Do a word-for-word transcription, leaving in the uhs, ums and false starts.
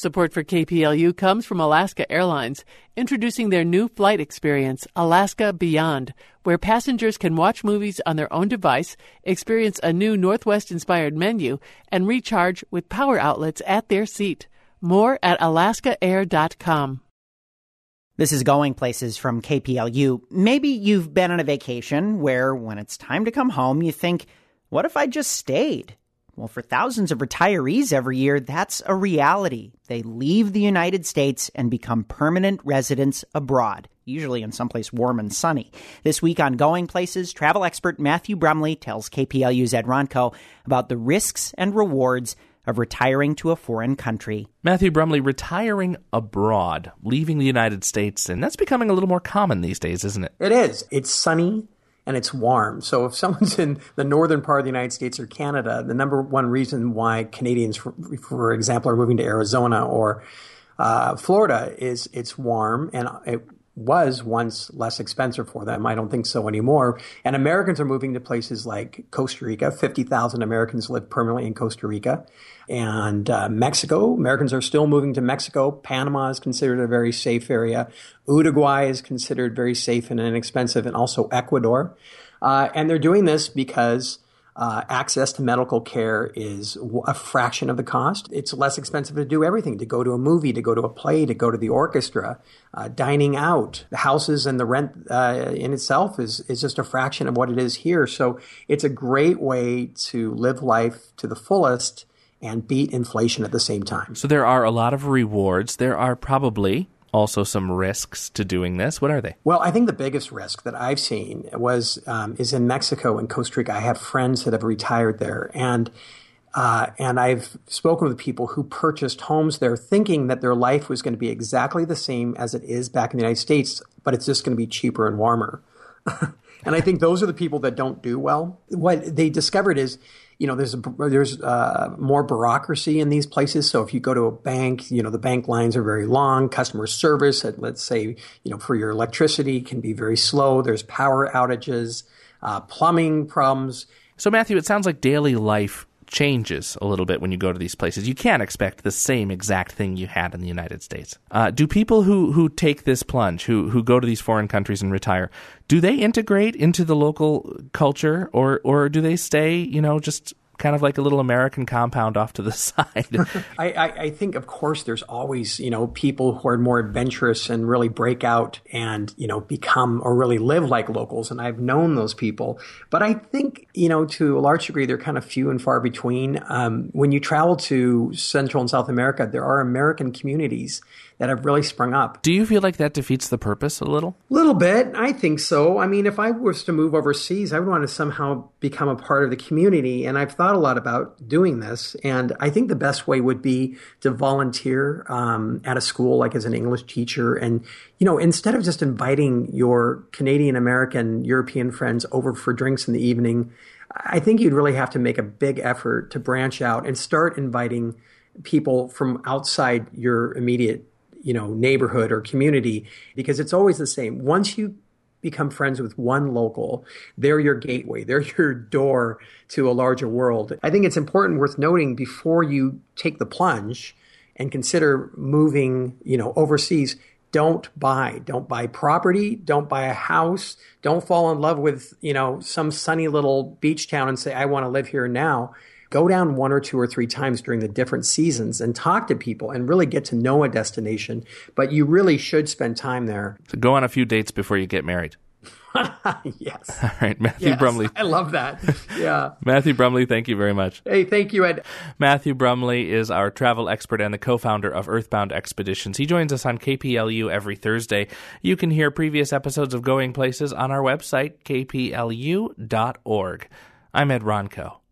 Support for K P L U comes from Alaska Airlines, introducing their new flight experience, Alaska Beyond, where passengers can watch movies on their own device, experience a new Northwest-inspired menu, and recharge with power outlets at their seat. More at alaska air dot com. This is Going Places from K P L U. Maybe you've been on a vacation where, when it's time to come home, you think, what if I just stayed? Well, for thousands of retirees every year, that's a reality. They leave the United States and become permanent residents abroad, usually in someplace warm and sunny. This week on Going Places, travel expert Matthew Brumley tells K P L U's Ed Ronco about the risks and rewards of retiring to a foreign country. Matthew Brumley, retiring abroad, leaving the United States, and that's becoming a little more common these days, isn't it? It is. It's sunny and it's warm. So if someone's in the northern part of the United States or Canada, the number one reason why Canadians, for, for example, are moving to Arizona or uh, Florida is it's warm, and it was once less expensive for them. I don't think so anymore. And Americans are moving to places like Costa Rica. fifty thousand Americans live permanently in Costa Rica. And uh, Mexico, Americans are still moving to Mexico. Panama is considered a very safe area. Uruguay is considered very safe and inexpensive, and also Ecuador. Uh, and they're doing this because Uh, access to medical care is a fraction of the cost. It's less expensive to do everything, to go to a movie, to go to a play, to go to the orchestra, uh, dining out. The houses and the rent uh, in itself is, is just a fraction of what it is here. So it's a great way to live life to the fullest and beat inflation at the same time. So there are a lot of rewards. There are probably also some risks to doing this. What are they? Well, I think the biggest risk that I've seen was um, is in Mexico and Costa Rica. I have friends that have retired there, and uh, and I've spoken with people who purchased homes there thinking that their life was going to be exactly the same as it is back in the United States, but it's just going to be cheaper and warmer. And I think those are the people that don't do well. What they discovered is, you know, there's a, there's uh, more bureaucracy in these places. So if you go to a bank, you know, the bank lines are very long. Customer service, at, let's say, you know, for your electricity can be very slow. There's power outages, uh, plumbing problems. So, Matthew, it sounds like daily life changes a little bit when you go to these places. You can't expect the same exact thing you had in the United States. Uh, do people who, who take this plunge, who who go to these foreign countries and retire, do they integrate into the local culture, or or do they stay, you know, just kind of like a little American compound off to the side? I, I, I think, of course, there's always, you know, people who are more adventurous and really break out and, you know, become or really live like locals. And I've known those people. But I think, you know, to a large degree, they're kind of few and far between. Um, when you travel to Central and South America, there are American communities that have really sprung up. Do you feel like that defeats the purpose a little? A little bit. I think so. I mean, if I was to move overseas, I would want to somehow become a part of the community. And I've thought a lot about doing this. And I think the best way would be to volunteer um, at a school, like as an English teacher. And, you know, instead of just inviting your Canadian, American, European friends over for drinks in the evening, I think you'd really have to make a big effort to branch out and start inviting people from outside your immediate, you know, neighborhood or community, because it's always the same. Once you become friends with one local, they're your gateway. They're your door to a larger world. I think it's important, worth noting, before you take the plunge and consider moving, you know, overseas, don't buy. Don't buy property. Don't buy a house. Don't fall in love with, you know, some sunny little beach town and say, I want to live here now. Go down one or two or three times during the different seasons and talk to people and really get to know a destination. But you really should spend time there. So go on a few dates before you get married. Yes. All right, Matthew yes, Brumley. I love that. Yeah. Matthew Brumley, thank you very much. Hey, thank you, Ed. Matthew Brumley is our travel expert and the co-founder of Earthbound Expeditions. He joins us on K P L U every Thursday. You can hear previous episodes of Going Places on our website, k p l u dot org. I'm Ed Ronco.